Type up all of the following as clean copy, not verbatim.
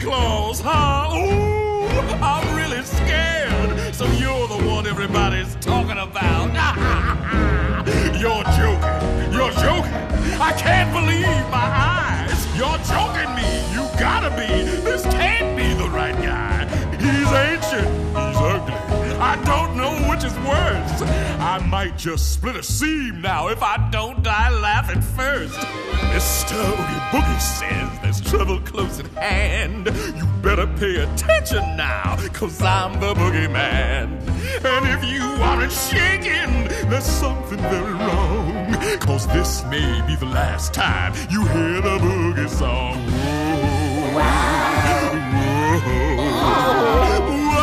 Claus, huh? Ooh, I'm really scared. So you're the one everybody's talking about. You're joking. You're joking. I can't believe my eyes. You're joking me. You gotta be. This can't be the right guy. He's ancient. He's ugly. I don't know which is worse. I might just split a seam now if I don't die laughing first. Mr. Oogie Boogie says there's trouble close at hand. You better pay attention now, 'cause I'm the boogeyman. And if you aren't shaking, there's something very wrong, 'cause this may be the last time you hear the boogie song. Whoa. Whoa. Whoa.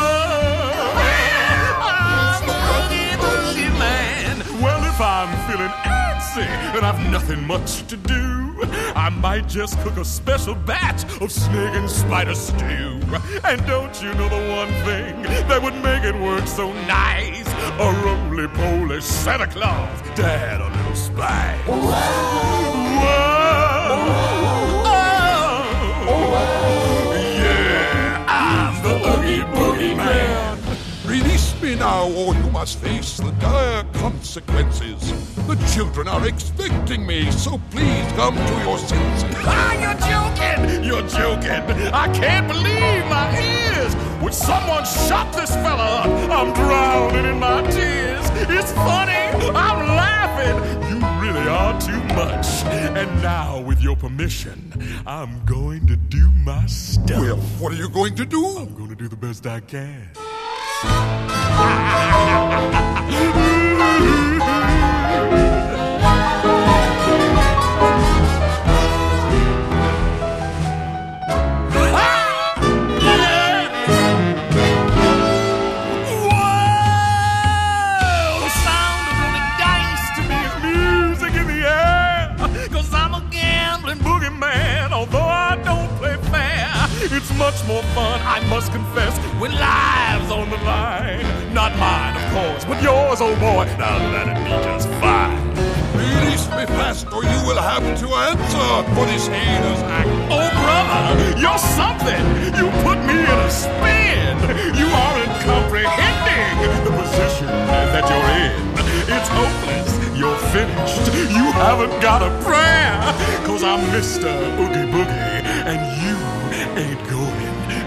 I'm the Oogie Boogie Man. Well, if I'm feeling antsy and I've nothing much to do, I might just cook a special batch of snake and spider stew. And don't you know the one thing that would make it work so nice? A roly-poly Santa Claus to add a little spice. Whoa. Oh. Yeah, I'm the Oogie Boogie Man. Release me now, or you must face the dire consequences. The children are expecting me, so please come to your senses. Ah, you're joking! You're joking! I can't believe my ears! Would someone shut this fella up? I'm drowning in my tears. It's funny! I'm laughing! You really are too much. And now, with your permission, I'm going to do my stuff. Well, what are you going to do? I'm going to do the best I can. It's much more fun, I must confess, when lives on the line. Not mine, of course, but yours, oh boy. Now let it be just fine. Release me fast, or you will have to answer for this heinous act. Oh, brother, you're something. You put me in a spin. You aren't comprehending the position that you're in. It's hopeless. You're finished. You haven't got a prayer, 'cause I'm Mr. Oogie Boogie, and you ain't going